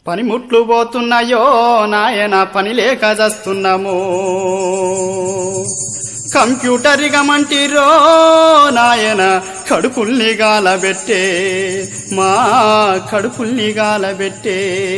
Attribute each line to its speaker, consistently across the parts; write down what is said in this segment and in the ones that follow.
Speaker 1: పనిముట్లు పోతున్నాయో నాయన పని లేక చస్తున్నాము. కంప్యూటర్ గమంటిరో నాయన కడుపుల్ని గాలబెట్టే మా కడుపుల్ని గాలబెట్టే.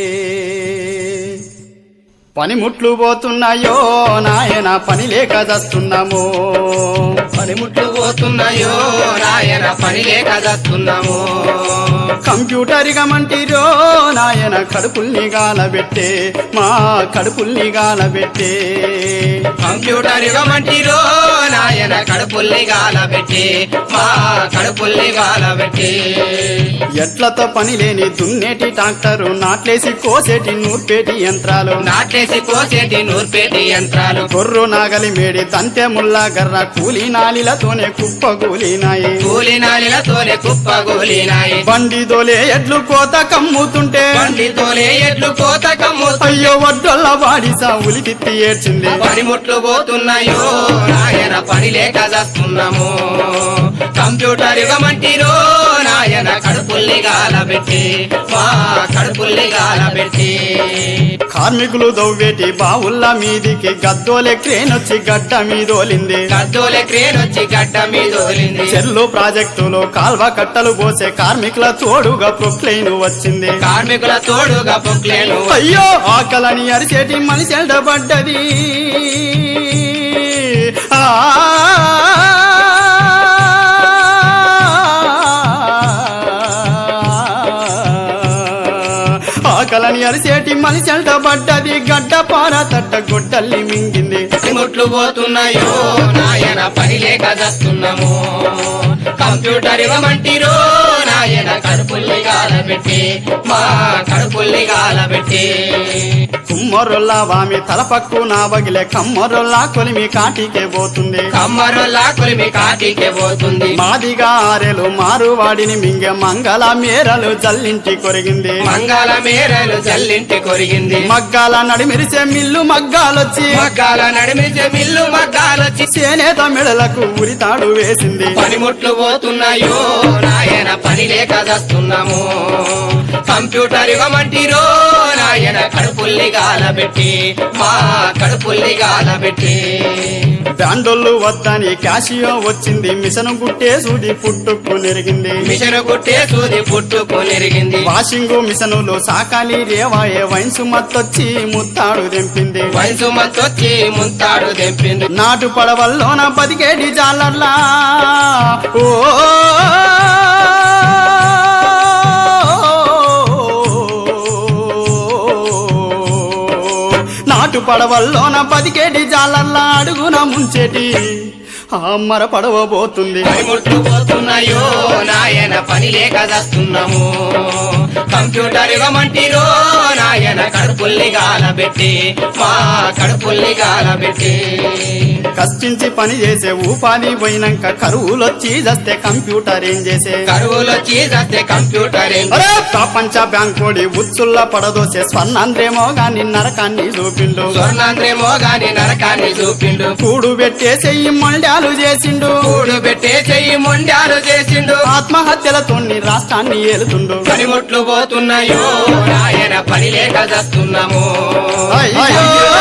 Speaker 1: పనిముట్లు పోతున్నాయో నాయన పని లేక చస్తున్నాము.
Speaker 2: పనిముట్లు పోతున్నాయో నాయన పని లేక చస్తున్నాము.
Speaker 1: కంప్యూటర్ గమంటిరో నాయన కడుపుల్ని గాలబెట్టే మా కడుపుల్ని గాలబెట్టే.
Speaker 2: కంప్యూటర్ గమంటిరో నాయన కడుపుల్ని గాలబెట్టే మా కడుపుల్ని గాలబెట్టే.
Speaker 1: ఎట్లతో పని లేని దున్నేటి ట్రాక్టరు, నాట్లేసి కోసేటి నూర్పేటి యంత్రాలు,
Speaker 2: నాట్లేసి కోసేటి నూర్పేటి యంత్రాలు,
Speaker 1: గొర్రు నాగలి మేడి తంతె ముల్లా గర్ర కూలి నాలిలతోనే కుప్పగూలినాయి.
Speaker 2: కూలి నాలిలతోనే కుప్పగూలినాయి.
Speaker 1: బండి దోలే ఎడ్లు కోత కమ్ముతుంటే,
Speaker 2: బండి తోలే ఎడ్లు కోత కమ్ముతుంటే,
Speaker 1: అయ్యో వడ్డొల్ల వాడిసా ఉలికిత్తి ఏడ్చింది.
Speaker 2: పనిముట్లు పోతున్నాయో నాయన పని లేక చస్తున్నాము. కంప్యూటర్ యుగమంటిరో నాయన కడుపుల్ని గాలబెట్టి మా కడుపుల్ని గాలబెట్టి.
Speaker 1: కార్మికులు దవ్వేటి బావుల్ల మీదికి గద్దోలే క్రేనొచ్చి గడ్డ మీదోలింది.
Speaker 2: గద్దోలే క్రేన్ వచ్చి గడ్డ మీదోలింది.
Speaker 1: చెల్లు ప్రాజెక్టులో కాల్వ కట్టలు పోసే కార్మికుల తోడుగా ప్రొక్లైన్ వచ్చింది.
Speaker 2: కార్మికుల తోడుగా పొక్లేను.
Speaker 1: అయ్యో ఆకలని అరిచేటి మనిషి ఎండబడ్డది. ఆకలని అరిచేటి మనిషి ఎండబడ్డది. గడ్డ పార తట్ట గొడ్డల్ని మింగింది.
Speaker 2: పనిముట్లు పోతున్నాయో నాయన పని లేక చస్తున్నాము. కంప్యూటర్ యుగమంటిరో నాయన కడుపుల్ని గాలబెట్టి మా కడుపుల్ని గాలబెట్టి.
Speaker 1: కుమ్మరొల్లా వామి తలపక్కు నా బగిలే కమ్మరొల్లా కొలిమి కాటికే పోతుంది.
Speaker 2: కమ్మరులా కొలిమి కాటికే పోతుంది.
Speaker 1: మాదిగా ఆరెలు మారువాడిని మింగె మంగళ మేరలు జల్లింటి కొరిగింది.
Speaker 2: మంగళ మేరలు జల్లింటి కొరిగింది.
Speaker 1: మగ్గాల నడిమిరిసే మిల్లు మగ్గాలొచ్చి,
Speaker 2: మగ్గాల నడిమించే మిల్లు మగ్గాలొచ్చి
Speaker 1: చేనేత మెడలకు ఉరితాడు వేసింది.
Speaker 2: పనిముట్లు పోతున్నాయో నాయన పని లేక చస్తున్నాము. కంప్యూటర్ యుగమంటిరో నాయన కడుపుల్ని గాలబెట్టి మా కడుపుల్ని గాలబెట్టి.
Speaker 1: బ్యాండోళ్ళు వద్దని క్యాషియో వచ్చింది. మిషను గుట్టే సూది పుట్టుకు నెరిగింది.
Speaker 2: మిషను కుట్టే సూది పుట్టుకు నెరిగింది.
Speaker 1: వాషింగు మిషనులు సాకాలి రేవాయే వయసు మత్తొచ్చి ముత్తాడు దెంపింది.
Speaker 2: వయసు మత్తొచ్చి ముంతాడు దెంపింది.
Speaker 1: నాటు పడవల్లోన బతికేటి జాలర్లా ఓ నాటు పడవల్లోన బతికేటి జాలర్లా అడుగున ముంచేటి అమ్మర పడవ పోతుంది.
Speaker 2: పనిముట్లు పోతున్నాయో నాయన పని లేక చస్తున్నాము. కంప్యూటర్ యుగమంటిరో నాయన కడుపుల్ని గాలబెట్టి మా కడుపుల్ని గాలబెట్టి.
Speaker 1: కష్టించి పని చేసే ఉపాధి పోయినాక కరువులొచ్చి చస్తే కంప్యూటర్ ఏం చేసే.
Speaker 2: కరువులొచ్చి చస్తే కంప్యూటర్ ఏం
Speaker 1: అరే ప్రపంచ బ్యాంకోడి ఉచ్చుల్ల పడదోసే స్వర్ణాంధ్రేమో గాని నరకాన్ని చూపిండు.
Speaker 2: స్వర్ణాంధ్రేమో గాని నరకాన్ని చూపిండు.
Speaker 1: కూడు పెట్టేసే ఈ మండ్యాలు చేసిండు.
Speaker 2: కూడు పెట్టే చెయ్యి మొండాలు చేసిండు.
Speaker 1: ఆత్మహత్యలతో రాష్ట్రాన్ని ఏలుతుండు.
Speaker 2: పనిముట్లు పోతున్నాయో నాయన పని లేక చస్తున్నాము.
Speaker 1: అయ్యో